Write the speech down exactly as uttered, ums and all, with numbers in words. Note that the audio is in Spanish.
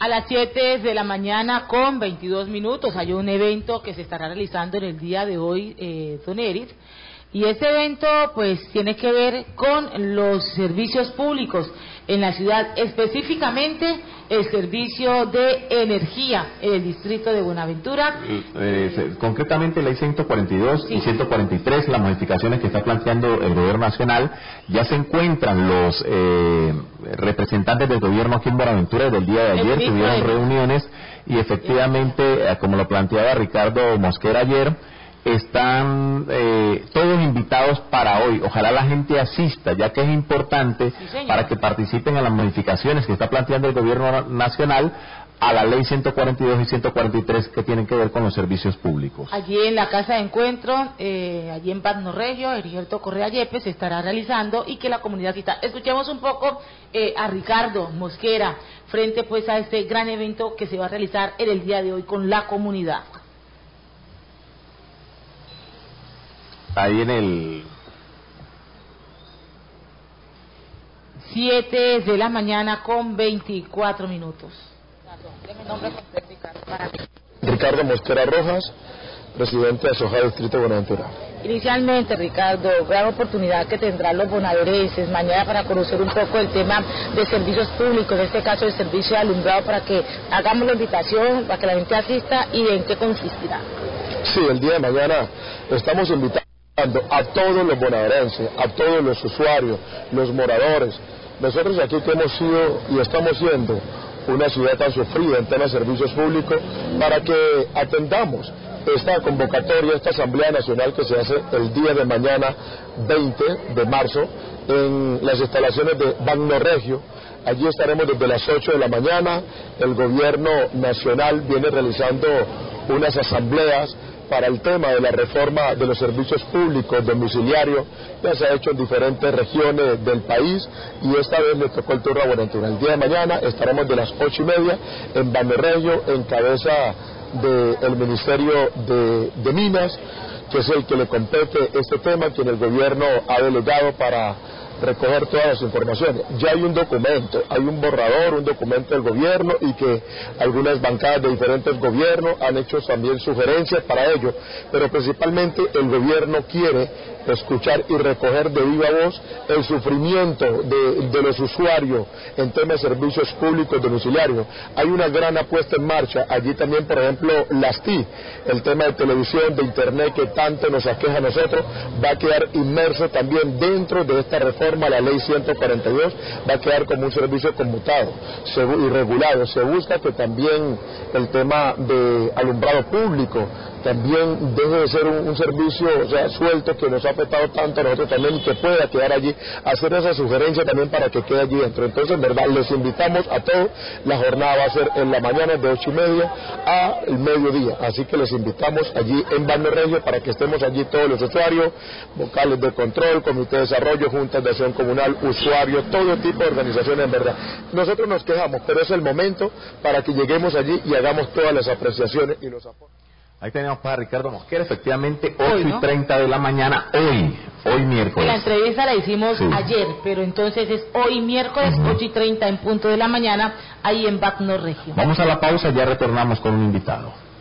A las siete de la mañana con veintidós minutos hay un evento que se estará realizando en el día de hoy, eh, don Eric, y este evento pues tiene que ver con los servicios públicos en la ciudad, específicamente el servicio de energía en el distrito de Buenaventura. Eh, concretamente ley ciento cuarenta y dos sí. y ciento cuarenta y tres, las modificaciones que está planteando el gobierno nacional, ya se encuentran los eh, representantes del gobierno aquí en Buenaventura. Desde el día de ayer tuvieron reuniones y efectivamente, eh, como lo planteaba Ricardo Mosquera ayer, están eh, todos invitados para hoy. Ojalá la gente asista, ya que es importante sí, para que participen en las modificaciones que está planteando el gobierno nacional a la ley ciento cuarenta y dos y ciento cuarenta y tres que tienen que ver con los servicios públicos. Allí en la Casa de Encuentro, eh, allí en Barnorregio, Heriberto Correa Yepes se estará realizando y que la comunidad cita. Escuchemos un poco eh, a Ricardo Mosquera frente pues a este gran evento que se va a realizar en el día de hoy con la comunidad. Ahí en el siete de la mañana con veinticuatro minutos. Ricardo Mosquera Rojas, presidente de Asojá Distrito de Buenaventura. Inicialmente, Ricardo, gran oportunidad que tendrán los bonaerenses mañana para conocer un poco el tema de servicios públicos, en este caso el servicio de alumbrado, para que hagamos la invitación, para que la gente asista y en qué consistirá. Sí, el día de mañana estamos invitando a todos los bonaerenses, a todos los usuarios, los moradores. Nosotros aquí que hemos sido y estamos siendo una ciudad tan sufrida en temas de servicios públicos, para que atendamos esta convocatoria, esta Asamblea Nacional que se hace el día de mañana, veinte de marzo, en las instalaciones de Barnorregio. Allí estaremos desde las ocho de la mañana. El gobierno nacional viene realizando unas asambleas para el tema de la reforma de los servicios públicos domiciliarios, ya se ha hecho en diferentes regiones del país y esta vez le tocó el turno a Buenaventura. El día de mañana estaremos de las ocho y media en Barnorregio, en cabeza del Ministerio de, de Minas, que es el que le compete este tema, quien el gobierno ha delegado para recoger todas las informaciones. Ya hay un documento, hay un borrador, un documento del gobierno y que algunas bancadas de diferentes gobiernos han hecho también sugerencias para ello, pero principalmente el gobierno quiere escuchar y recoger de viva voz el sufrimiento de, de los usuarios en temas de servicios públicos domiciliarios. Hay una gran apuesta en marcha, allí también por ejemplo las T I, el tema de televisión, de internet que tanto nos aqueja a nosotros, va a quedar inmerso también dentro de esta reforma, la ley ciento cuarenta y dos, va a quedar como un servicio conmutado y regulado. Se busca que también el tema de alumbrado público también deje de ser un, un servicio, o sea, suelto, que nos ha afectado tanto a nosotros también, y que pueda quedar allí, hacer esa sugerencia también para que quede allí dentro. Entonces, en verdad, les invitamos a todos. La jornada va a ser en la mañana de ocho y media a el mediodía, así que les invitamos allí en Barnorregio para que estemos allí todos los usuarios, vocales de control, comité de desarrollo, juntas de acción comunal, usuarios, todo tipo de organizaciones, en verdad. Nosotros nos quejamos, pero es el momento para que lleguemos allí y hagamos todas las apreciaciones y los aportes. Ahí tenemos para Ricardo Mosquera, efectivamente, ocho y treinta de la mañana, hoy, hoy miércoles. La entrevista la hicimos sí. ayer, pero entonces es hoy miércoles, uh-huh. ocho y treinta en punto de la mañana, ahí en Barnorregio. Vamos a la pausa, ya retornamos con un invitado.